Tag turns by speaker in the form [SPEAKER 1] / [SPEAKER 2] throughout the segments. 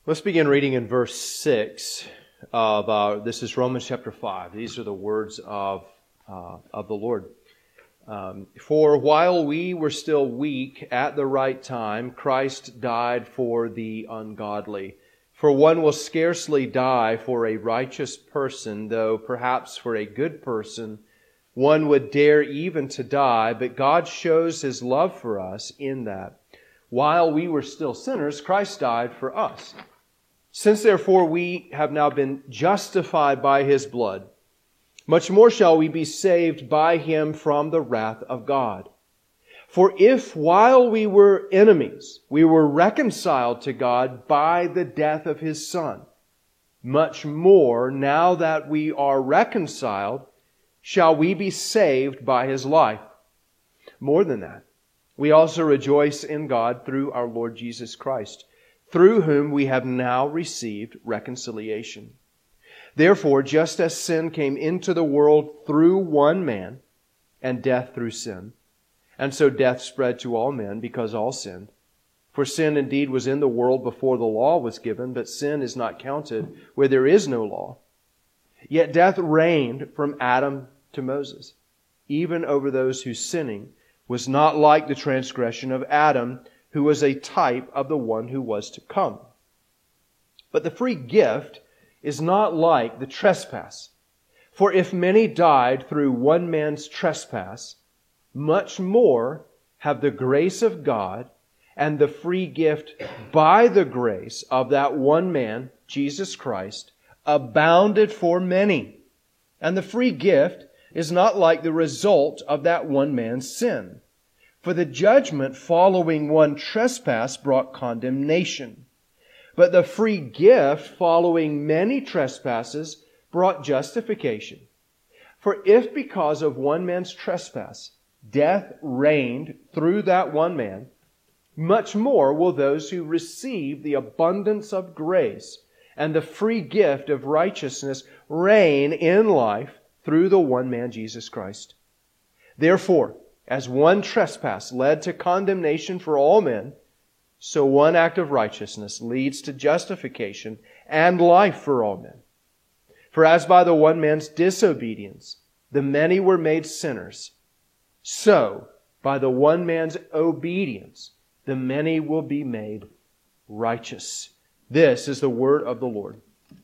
[SPEAKER 1] Let's begin reading in verse 6 of this is Romans chapter 5. These are the words of the Lord. For while we were still weak at the right time, Christ died for the ungodly. For one will scarcely die for a righteous person, though perhaps for a good person one would dare even to die. But God shows His love for us in that while we were still sinners, Christ died for us. Since therefore we have now been justified by His blood, much more shall we be saved by Him from the wrath of God. For if while we were enemies, we were reconciled to God by the death of His Son, much more, now that we are reconciled, shall we be saved by His life. More than that, we also rejoice in God through our Lord Jesus Christ, through whom we have now received reconciliation. Therefore, just as sin came into the world through one man, and death through sin, and so death spread to all men because all sinned. For sin indeed was in the world before the law was given, but sin is not counted where there is no law. Yet death reigned from Adam to Moses, even over those whose sinning was not like the transgression of Adam, who was a type of the one who was to come. But the free gift is not like the trespass. For if many died through one man's trespass, much more have the grace of God and the free gift by the grace of that one man, Jesus Christ, abounded for many. And the free gift is not like the result of that one man's sin. For the judgment following one trespass brought condemnation. But the free gift following many trespasses brought justification. For if because of one man's trespass death reigned through that one man, much more will those who receive the abundance of grace and the free gift of righteousness reign in life through the one man, Jesus Christ. Therefore, as one trespass led to condemnation for all men, so one act of righteousness leads to justification and life for all men. For as by the one man's disobedience the many were made sinners, so by the one man's obedience the many will be made righteous. This is the word of the Lord.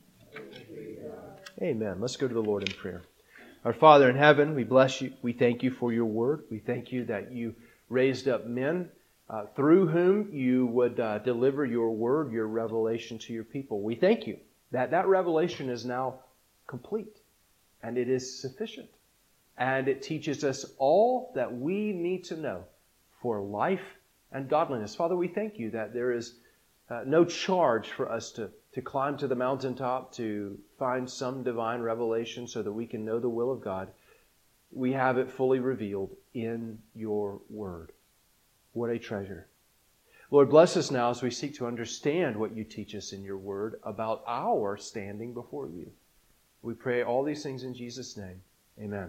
[SPEAKER 1] Amen. Let's go to the Lord in prayer. Our Father in heaven, we bless you. We thank you for your word. We thank you that you raised up men through whom you would deliver your word, your revelation to your people. We thank you that that revelation is now complete and it is sufficient. And it teaches us all that we need to know for life and godliness. Father, we thank you that there is no charge for us to climb to the mountaintop to find some divine revelation so that we can know the will of God. We have it fully revealed in your word. What a treasure. Lord, bless us now as we seek to understand what you teach us in your word about our standing before you. We pray all these things in Jesus' name. Amen.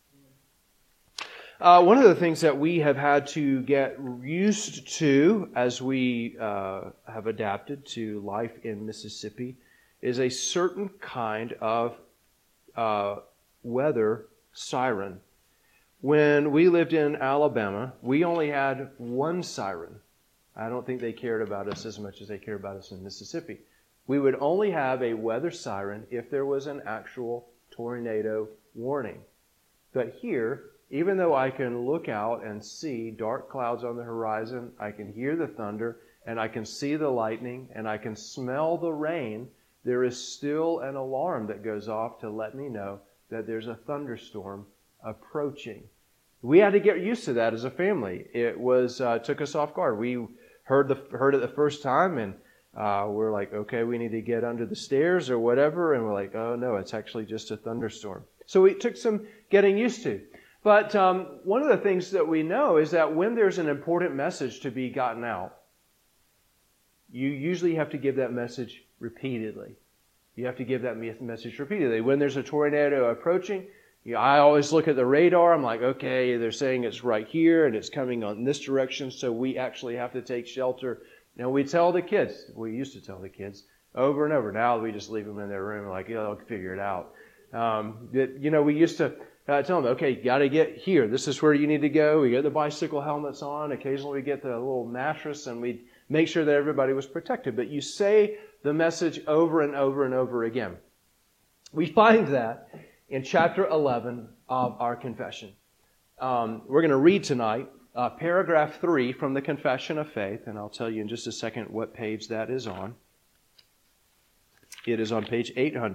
[SPEAKER 1] One of the things that we have had to get used to as we have adapted to life in Mississippi is a certain kind of weather siren. When we lived in Alabama, we only had one siren. I don't think they cared about us as much as they care about us in Mississippi. We would only have a weather siren if there was an actual tornado warning. But here, even though I can look out and see dark clouds on the horizon, I can hear the thunder, and I can see the lightning, and I can smell the rain, there is still an alarm that goes off to let me know that there's a thunderstorm approaching. We had to get used to that as a family. It was took us off guard. We heard it the first time, and we're like, okay, we need to get under the stairs or whatever, and we're like, oh no, it's actually just a thunderstorm. So it took some getting used to. But one of the things that we know is that when there's an important message to be gotten out, you usually have to give that message repeatedly. You have to give that message repeatedly. When there's a tornado approaching, I always look at the radar. I'm like, okay, they're saying it's right here and it's coming on this direction, so we actually have to take shelter Now, we used to tell the kids over and over. Now we just leave them in their room like, they'll figure it out. We used to tell them, okay, you got to get here. This is where you need to go. We get the bicycle helmets on. Occasionally we get the little mattress, and we'd make sure that everybody was protected. But you say the message over and over and over again. We find that in chapter 11 of our confession. We're going to read tonight paragraph 3 from the Confession of Faith, and I'll tell you in just a second what page that is on. It is on page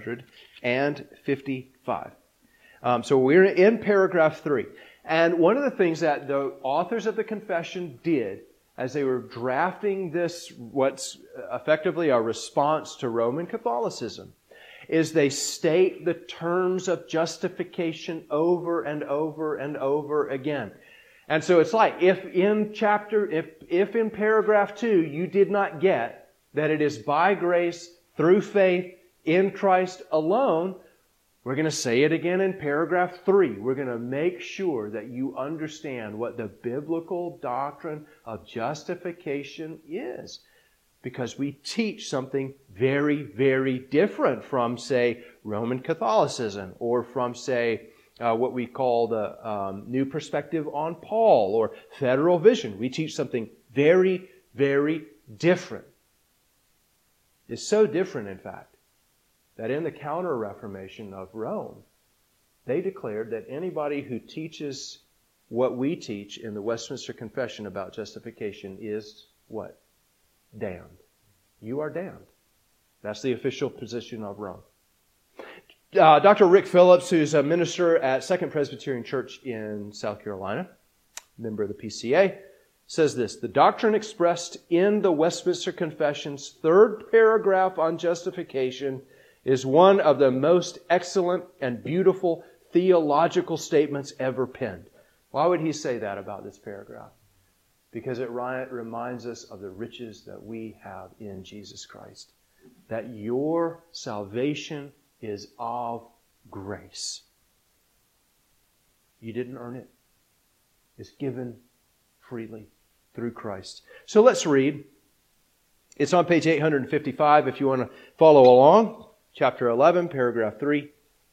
[SPEAKER 1] 855. So we're in paragraph 3. And one of the things that the authors of the confession did as they were drafting this, what's effectively a response to Roman Catholicism, is they state the terms of justification over and over and over again. And so it's like, if in paragraph 2 you did not get that it is by grace, through faith, in Christ alone, we're going to say it again in paragraph 3. We're going to make sure that you understand what the biblical doctrine of justification is. Because we teach something very, very different from, say, Roman Catholicism, or from, say, what we call the New Perspective on Paul, or Federal Vision. We teach something very, very different. It's so different, in fact, that in the Counter-Reformation of Rome, they declared that anybody who teaches what we teach in the Westminster Confession about justification is what? Damned. You are damned. That's the official position of Rome. Dr. Rick Phillips, who's a minister at Second Presbyterian Church in South Carolina, member of the PCA, says this: the doctrine expressed in the Westminster Confession's 3rd paragraph on justification is one of the most excellent and beautiful theological statements ever penned. Why would he say that about this paragraph? Because it reminds us of the riches that we have in Jesus Christ. That your salvation is of grace. You didn't earn it. It's given freely through Christ. So let's read. It's on page 855 if you want to follow along. Chapter 11, paragraph 3.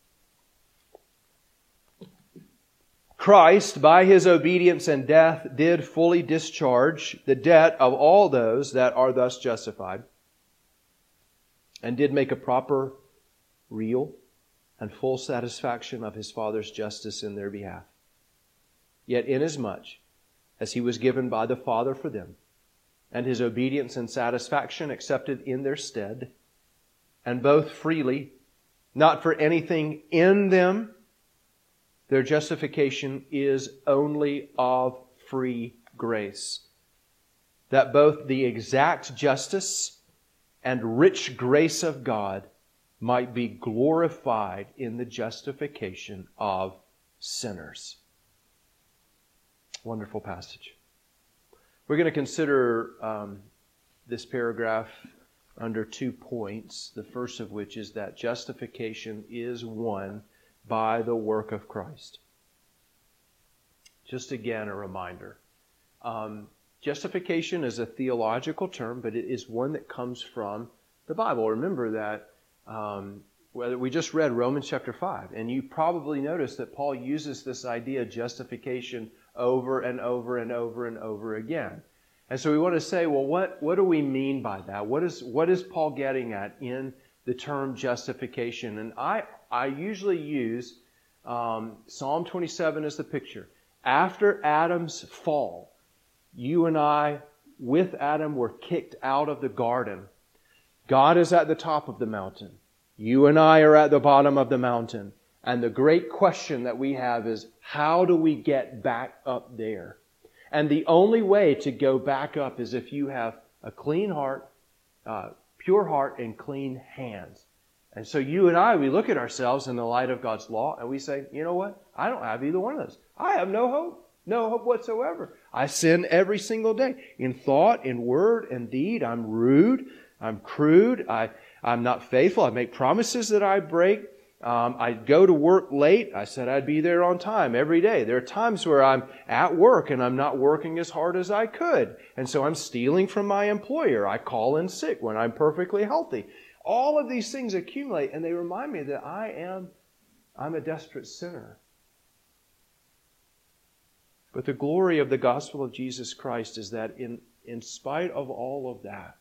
[SPEAKER 1] Christ, by His obedience and death, did fully discharge the debt of all those that are thus justified, and did make a proper, real, and full satisfaction of His Father's justice in their behalf. Yet inasmuch as He was given by the Father for them, and His obedience and satisfaction accepted in their stead, and both freely, not for anything in them, their justification is only of free grace. That both the exact justice and rich grace of God might be glorified in the justification of sinners. Wonderful passage. We're going to consider this paragraph under 2 points. The first of which is that justification is won by the work of Christ. Just again, a reminder. Justification is a theological term, but it is one that comes from the Bible. Remember that we just read Romans chapter 5, and you probably noticed that Paul uses this idea of justification over and over and over and over again. And so we want to say, well, what do we mean by that? What is Paul getting at in the term justification? And I usually use Psalm 27 as the picture. After Adam's fall, you and I, with Adam, were kicked out of the garden. God is at the top of the mountain. You and I are at the bottom of the mountain. And the great question that we have is, how do we get back up there? And the only way to go back up is if you have a clean heart, pure heart, and clean hands. And so you and I, we look at ourselves in the light of God's law and we say, you know what? I don't have either one of those. I have no hope whatsoever. I sin every single day. In thought, in word, and deed. I'm rude. I'm crude. I'm not faithful. I make promises that I break. I go to work late. I said I'd be there on time every day. There are times where I'm at work and I'm not working as hard as I could. And so I'm stealing from my employer. I call in sick when I'm perfectly healthy. All of these things accumulate and they remind me that I'm a desperate sinner. But the glory of the gospel of Jesus Christ is that in spite of all of that,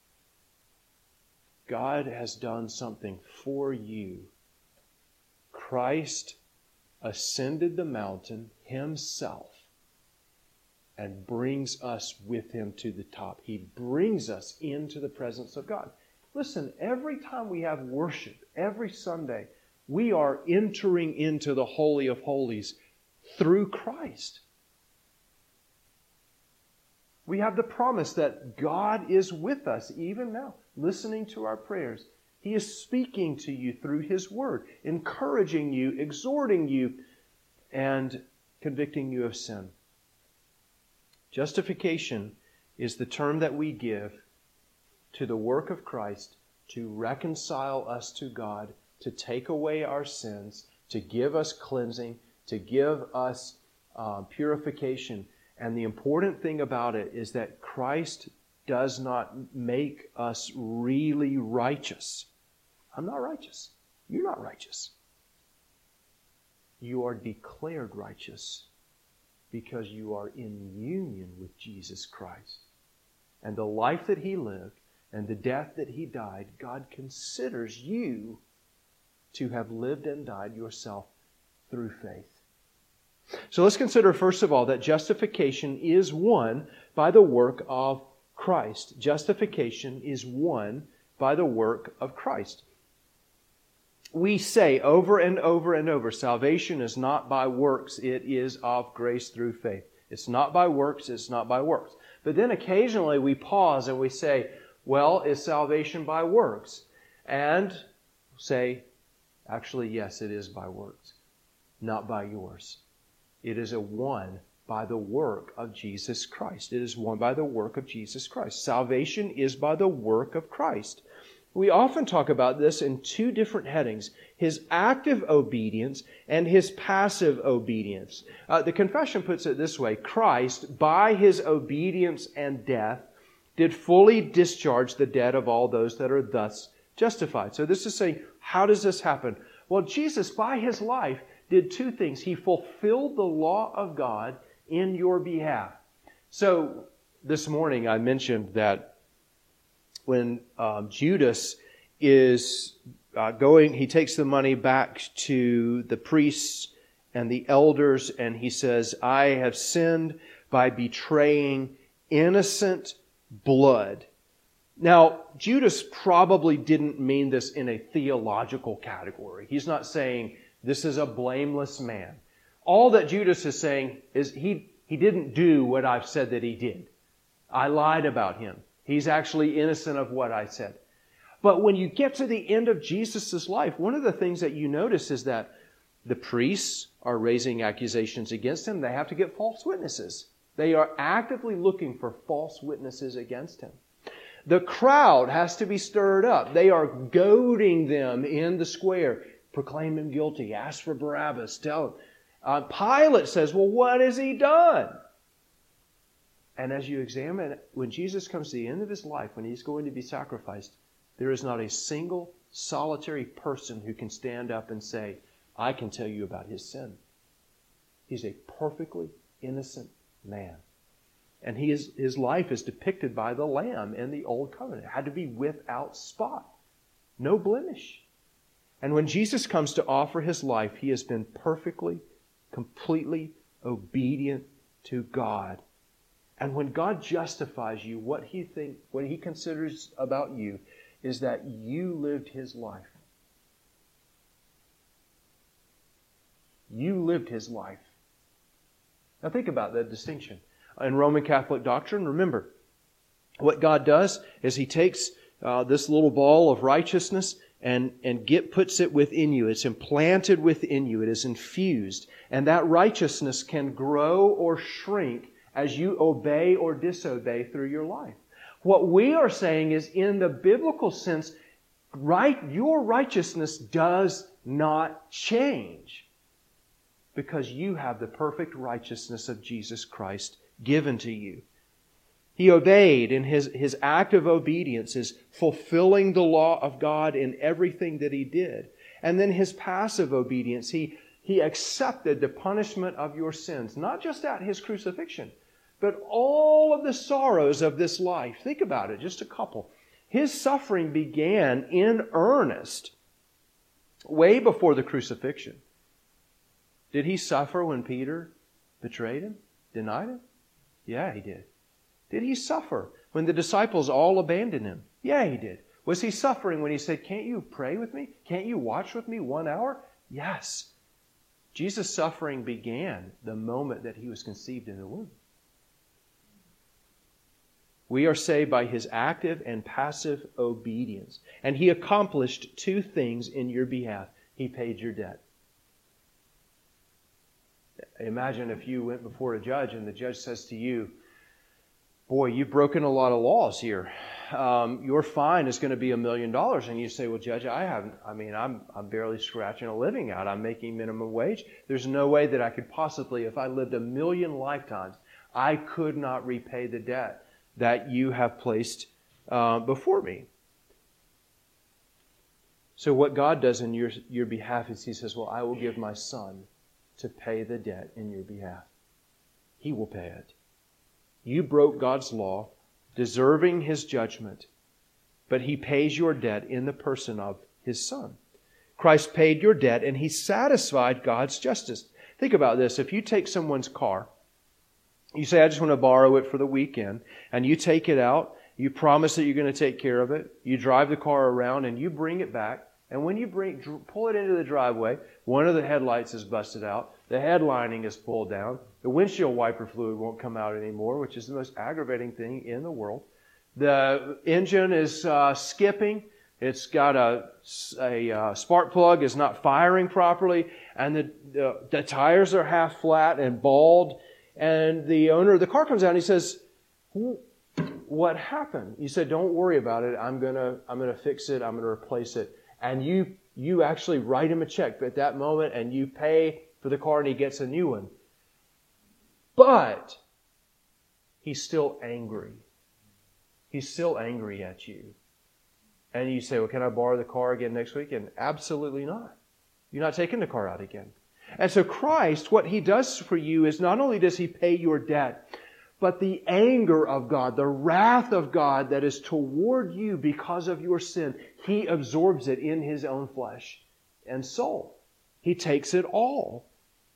[SPEAKER 1] God has done something for you. Christ ascended the mountain Himself and brings us with Him to the top. He brings us into the presence of God. Listen, every time we have worship, every Sunday, we are entering into the Holy of Holies through Christ. We have the promise that God is with us even now, listening to our prayers. He is speaking to you through His Word, encouraging you, exhorting you, and convicting you of sin. Justification is the term that we give to the work of Christ to reconcile us to God, to take away our sins, to give us cleansing, to give us purification. And the important thing about it is that Christ does not make us really righteous. I'm not righteous. You're not righteous. You are declared righteous because you are in union with Jesus Christ. And the life that He lived and the death that He died, God considers you to have lived and died yourself through faith. So let's consider, first of all, that justification is won by the work of Christ. Justification is won by the work of Christ. We say over and over and over, salvation is not by works, it is of grace through faith. It's not by works, it's not by works. But then occasionally we pause and we say, well, is salvation by works? And say, actually, yes, it is by works, not by yours. It is won by the work of Jesus Christ. It is won by the work of Jesus Christ. Salvation is by the work of Christ. We often talk about this in two different headings, His active obedience and His passive obedience. The confession puts it this way: Christ, by His obedience and death, did fully discharge the debt of all those that are thus justified. So this is saying, how does this happen? Well, Jesus, by His life, did two things. He fulfilled the law of God in your behalf. So this morning I mentioned that when Judas is going, he takes the money back to the priests and the elders, and he says, I have sinned by betraying innocent blood. Now, Judas probably didn't mean this in a theological category. He's not saying, this is a blameless man. All that Judas is saying is he didn't do what I've said that he did. I lied about him. He's actually innocent of what I said. But when you get to the end of Jesus' life, one of the things that you notice is that the priests are raising accusations against him. They have to get false witnesses. They are actively looking for false witnesses against him. The crowd has to be stirred up. They are goading them in the square. Proclaim him guilty. Ask for Barabbas. Tell him. Pilate says, well, what has he done? And as you examine it, when Jesus comes to the end of His life, when He's going to be sacrificed, there is not a single solitary person who can stand up and say, I can tell you about his sin. He's a perfectly innocent man. And his life is depicted by the Lamb in the Old Covenant. It had to be without spot, no blemish. And when Jesus comes to offer His life, He has been perfectly, completely obedient to God. And when God justifies you, what He considers about you is that you lived His life. You lived His life. Now think about that distinction. In Roman Catholic doctrine, remember, what God does is He takes this little ball of righteousness and puts it within you. It's implanted within you. It is infused. And that righteousness can grow or shrink as you obey or disobey through your life. What we are saying is, in the biblical sense, your righteousness does not change, because you have the perfect righteousness of Jesus Christ given to you. He obeyed, and his act of obedience is fulfilling the law of God in everything that he did. And then his passive obedience, he accepted the punishment of your sins, not just at his crucifixion, but all of the sorrows of this life. Think about it, just a couple. His suffering began in earnest way before the crucifixion. Did he suffer when Peter betrayed him, denied him? Yeah, he did. Did he suffer when the disciples all abandoned him? Yeah, he did. Was he suffering when he said, "Can't you pray with me? Can't you watch with me 1 hour?" Yes. Jesus' suffering began the moment that he was conceived in the womb. We are saved by his active and passive obedience. And he accomplished 2 things in your behalf. He paid your debt. Imagine if you went before a judge and the judge says to you, "Boy, you've broken a lot of laws here. Your fine is going to be $1 million." And you say, "Well, Judge, I'm barely scratching a living out. I'm making minimum wage. There's no way that I could possibly, if I lived 1,000,000 lifetimes, I could not repay the debt that you have placed before me." So what God does in your behalf is he says, "Well, I will give my Son to pay the debt in your behalf." He will pay it. You broke God's law, deserving his judgment, but he pays your debt in the person of his Son. Christ paid your debt, and he satisfied God's justice. Think about this. If you take someone's car, you say, "I just want to borrow it for the weekend," and you take it out, you promise that you're going to take care of it, you drive the car around, and you bring it back, and when you pull it into the driveway, one of the headlights is busted out, the headlining is pulled down, the windshield wiper fluid won't come out anymore, which is the most aggravating thing in the world. The engine is skipping. It's got a spark plug is not firing properly, and the tires are half flat and bald. And the owner of the car comes out and he says, "What happened?" You said, "Don't worry about it. I'm gonna fix it. I'm gonna replace it." And you actually write him a check at that moment, and you pay for the car, and he gets a new one. But he's still angry. He's still angry at you. And you say, "Well, can I borrow the car again next week?" And absolutely not. You're not taking the car out again. And so Christ, what he does for you is not only does he pay your debt, but the anger of God, the wrath of God that is toward you because of your sin, he absorbs it in his own flesh and soul. He takes it all.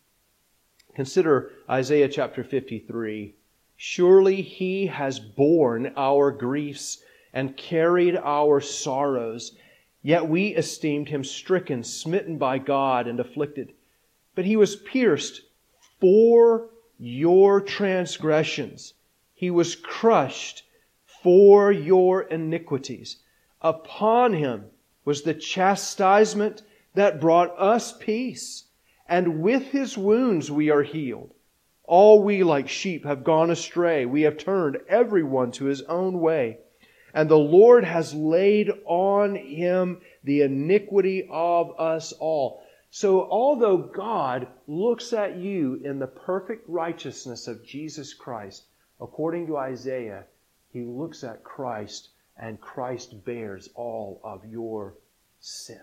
[SPEAKER 1] Consider Isaiah chapter 53. "Surely he has borne our griefs and carried our sorrows. Yet we esteemed him stricken, smitten by God, and afflicted. But he was pierced for your transgressions. He was crushed for your iniquities. Upon him was the chastisement that brought us peace. And with his wounds we are healed. All we like sheep have gone astray. We have turned everyone to his own way. And the Lord has laid on him the iniquity of us all." So although God looks at you in the perfect righteousness of Jesus Christ, according to Isaiah, he looks at Christ, and Christ bears all of your sin.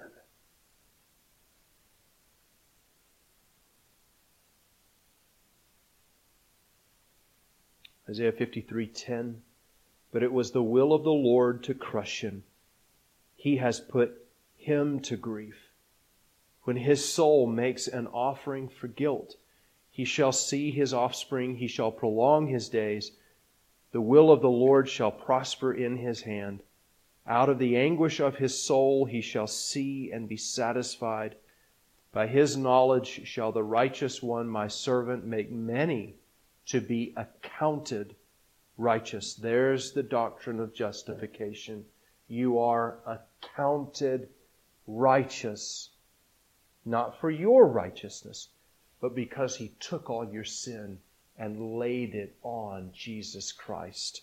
[SPEAKER 1] Isaiah 53:10. "But it was the will of the Lord to crush him. He has put him to grief. When his soul makes an offering for guilt, he shall see his offspring, he shall prolong his days. The will of the Lord shall prosper in his hand. Out of the anguish of his soul he shall see and be satisfied. By his knowledge shall the righteous one, my servant, make many to be accounted righteous." There's the doctrine of justification. You are accounted righteous, not for your righteousness, but because he took all your sin and laid it on Jesus Christ.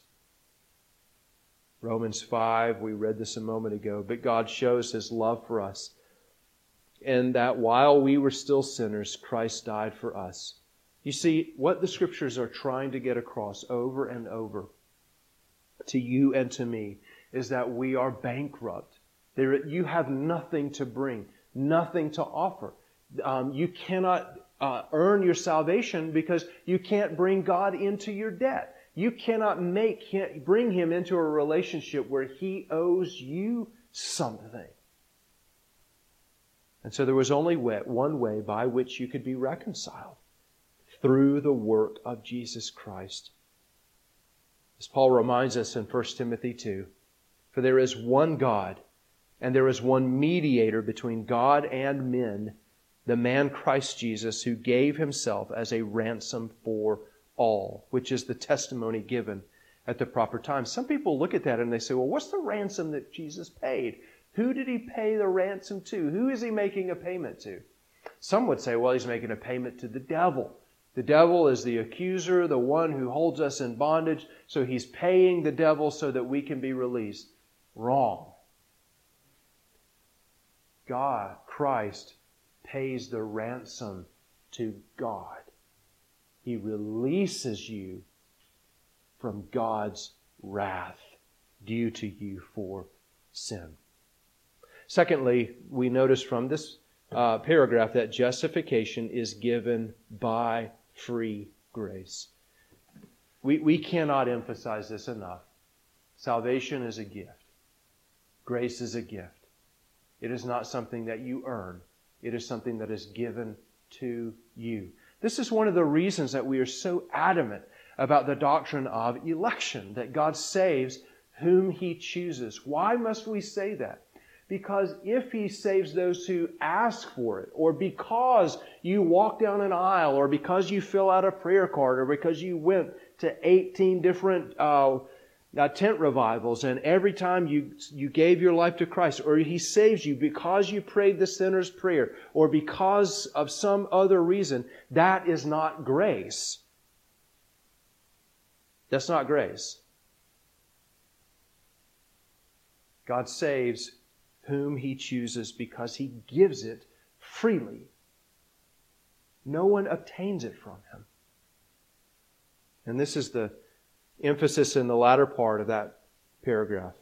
[SPEAKER 1] Romans 5, we read this a moment ago, "But God shows his love for us and that while we were still sinners, Christ died for us. You see, what the Scriptures are trying to get across over and over to you and to me is that we are bankrupt. You have nothing to bring, nothing to offer. You cannot earn your salvation because you can't bring God into your debt. You cannot bring Him into a relationship where He owes you something. And so there was only one way by which you could be reconciled, through the work of Jesus Christ. As Paul reminds us in 1 Timothy 2, for there is one God, and there is one mediator between God and men, the man Christ Jesus, who gave Himself as a ransom for all, which is the testimony given at the proper time. Some people look at that and they say, well, what's the ransom that Jesus paid? Who did He pay the ransom to? Who is He making a payment to? Some would say, well, He's making a payment to the devil. The devil is the accuser, the one who holds us in bondage, so He's paying the devil so that we can be released. Wrong. God, Christ, pays the ransom to God. He releases you from God's wrath due to you for sin. Secondly, we notice from this paragraph that justification is given by free grace. We cannot emphasize this enough. Salvation is a gift. Grace is a gift. It is not something that you earn. It is something that is given to you. This is one of the reasons that we are so adamant about the doctrine of election, that God saves whom He chooses. Why must we say that? Because if He saves those who ask for it, or because you walk down an aisle, or because you fill out a prayer card, or because you went to 18 different tent revivals, and every time you gave your life to Christ, or He saves you because you prayed the sinner's prayer, or because of some other reason, that is not grace. That's not grace. God saves whom He chooses because He gives it freely. No one obtains it from Him. And this is the emphasis in the latter part of that paragraph.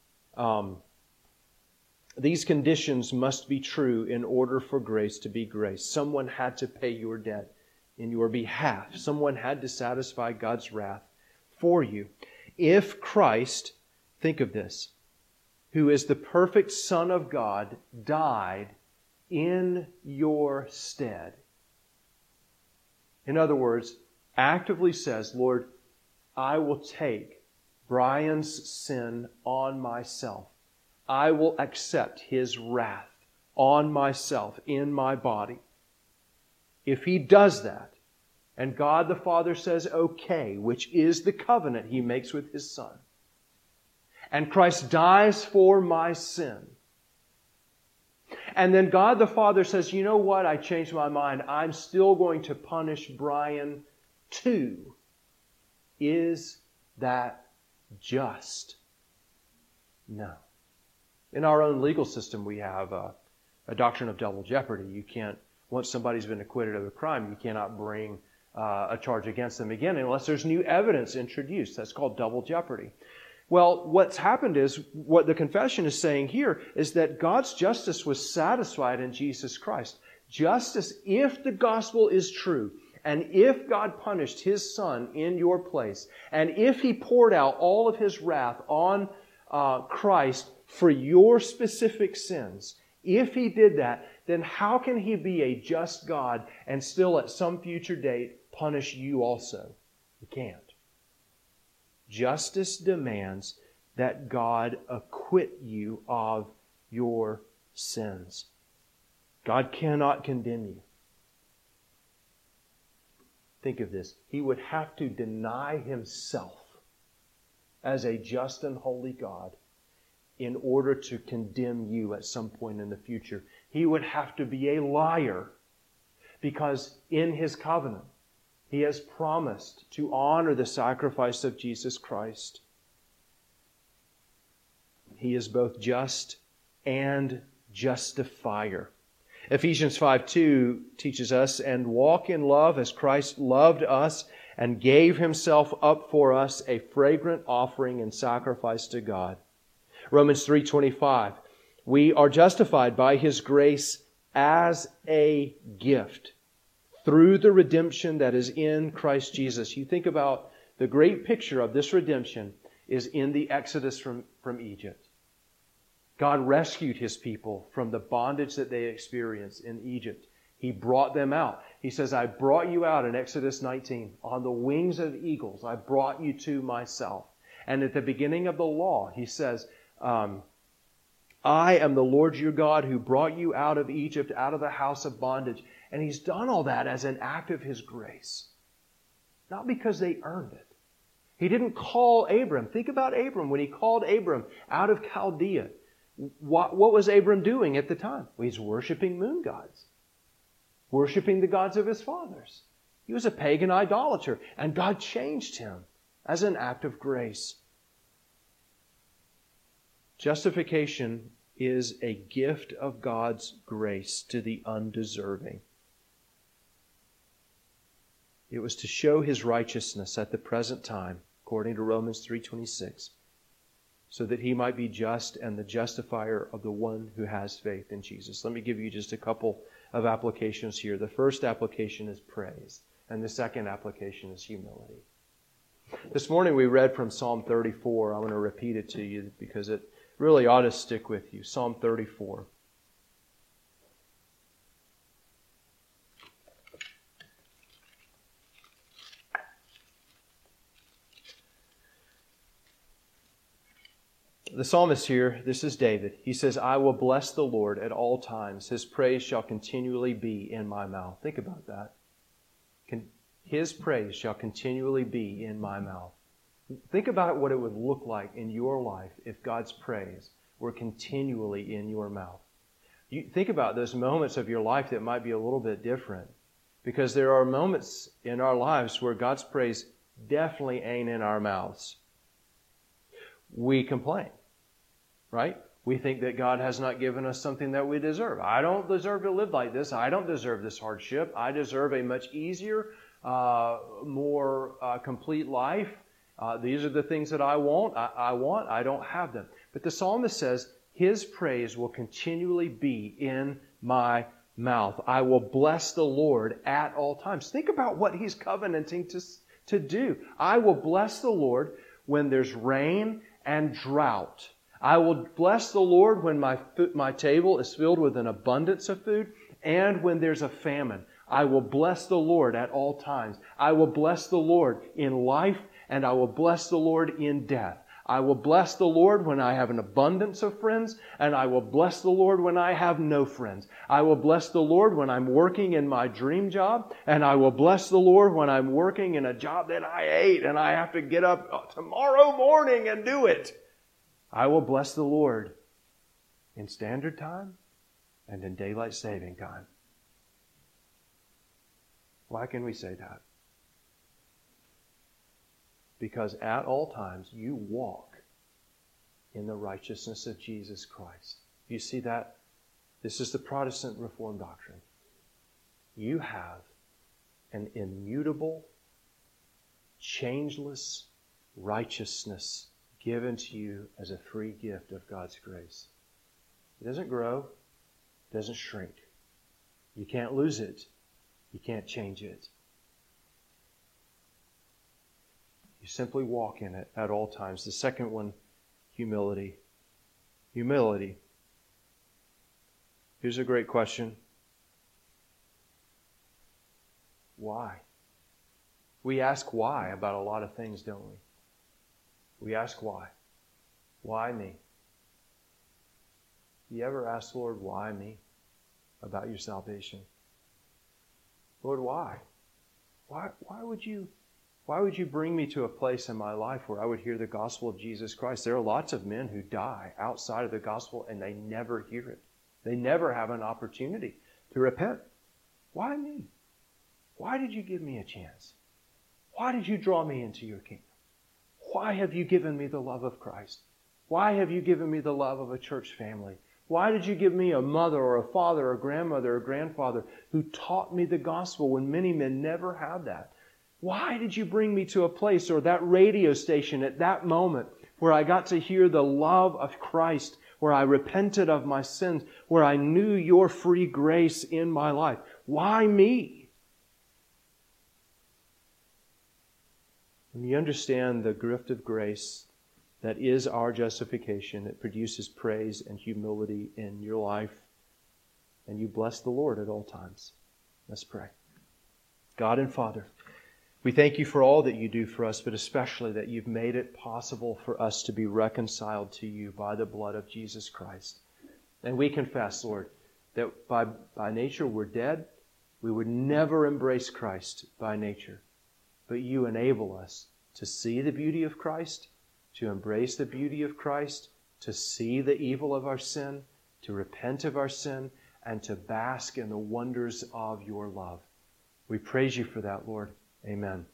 [SPEAKER 1] These conditions must be true in order for grace to be grace. Someone had to pay your debt in your behalf. Someone had to satisfy God's wrath for you. If Christ, think of this, who is the perfect Son of God, died in your stead. In other words, actively says, Lord, I will take Brian's sin on myself. I will accept his wrath on myself, in my body. If He does that, and God the Father says, okay, which is the covenant He makes with His Son, and Christ dies for my sin, and then God the Father says, you know what, I changed my mind. I'm still going to punish Brian too. Is that just? No. In our own legal system, we have a doctrine of double jeopardy. You can't, once somebody's been acquitted of a crime, you cannot bring a charge against them again unless there's new evidence introduced. That's called double jeopardy. Well, what's happened is, what the confession is saying here is that God's justice was satisfied in Jesus Christ. Justice, if the gospel is true, and if God punished His Son in your place, and if He poured out all of His wrath on Christ for your specific sins, if He did that, then how can He be a just God and still at some future date punish you also? He can't. Justice demands that God acquit you of your sins. God cannot condemn you. Think of this. He would have to deny Himself as a just and holy God in order to condemn you at some point in the future. He would have to be a liar, because in His covenant, He has promised to honor the sacrifice of Jesus Christ. He is both just and justifier. Ephesians 5:2 teaches us, and walk in love as Christ loved us and gave himself up for us, a fragrant offering and sacrifice to God. Romans 3:25, we are justified by his grace as a gift through the redemption that is in Christ Jesus. You think about the great picture of this redemption is in the Exodus from Egypt. God rescued his people from the bondage that they experienced in Egypt. He brought them out. He says, I brought you out in Exodus 19. On the wings of eagles, I brought you to myself. And at the beginning of the law, he says, I am the Lord your God who brought you out of Egypt, out of the house of bondage. And he's done all that as an act of his grace. Not because they earned it. He didn't call Abram. Think about Abram. When he called Abram out of Chaldea, what was Abram doing at the time? Well, he's worshiping moon gods. Worshiping the gods of his fathers. He was a pagan idolater. And God changed him as an act of grace. Justification is a gift of God's grace to the undeserving. It was to show his righteousness at the present time, according to Romans 3:26, so that he might be just and the justifier of the one who has faith in Jesus. Let me give you just a couple of applications here. The first application is praise, and the second application is humility. This morning we read from Psalm 34. I want to repeat it to you because it really ought to stick with you. Psalm 34. The psalmist here, this is David. He says, I will bless the Lord at all times. His praise shall continually be in my mouth. Think about that. His praise shall continually be in my mouth. Think about what it would look like in your life if God's praise were continually in your mouth. You think about those moments of your life that might be a little bit different, because there are moments in our lives where God's praise definitely ain't in our mouths. We complain, right? We think that God has not given us something that we deserve. I don't deserve to live like this. I don't deserve this hardship. I deserve a much easier, more complete life. These are the things that I want. I don't have them. But the psalmist says, his praise will continually be in my mouth. I will bless the Lord at all times. Think about what he's covenanting to do. I will bless the Lord when there's rain and drought. I will bless the Lord when my table is filled with an abundance of food and when there's a famine. I will bless the Lord at all times. I will bless the Lord in life and I will bless the Lord in death. I will bless the Lord when I have an abundance of friends, and I will bless the Lord when I have no friends. I will bless the Lord when I'm working in my dream job, and I will bless the Lord when I'm working in a job that I hate and I have to get up tomorrow morning and do it. I will bless the Lord in standard time and in daylight saving time. Why can we say that? Because at all times you walk in the righteousness of Jesus Christ. You see that? This is the Protestant Reformed doctrine. You have an immutable, changeless righteousness given to you as a free gift of God's grace. It doesn't grow. It doesn't shrink. You can't lose it. You can't change it. You simply walk in it at all times. The second one, humility. Humility. Here's a great question. Why? We ask why about a lot of things, don't we? We ask why. Why me? You ever ask the Lord, why me? About your salvation? Lord, why? Why would you bring me to a place in my life where I would hear the gospel of Jesus Christ? There are lots of men who die outside of the gospel and they never hear it. They never have an opportunity to repent. Why me? Why did you give me a chance? Why did you draw me into your kingdom? Why have you given me the love of Christ? Why have you given me the love of a church family? Why did you give me a mother or a father or a grandmother or grandfather who taught me the gospel when many men never had that? Why did you bring me to a place or that radio station at that moment where I got to hear the love of Christ, where I repented of my sins, where I knew your free grace in my life? Why me? When you understand the gift of grace that is our justification, it produces praise and humility in your life, and you bless the Lord at all times. Let's pray. God and Father, we thank you for all that you do for us, but especially that you've made it possible for us to be reconciled to you by the blood of Jesus Christ. And we confess, Lord, that by nature we're dead. We would never embrace Christ by nature. But you enable us to see the beauty of Christ, to embrace the beauty of Christ, to see the evil of our sin, to repent of our sin, and to bask in the wonders of your love. We praise you for that, Lord. Amen.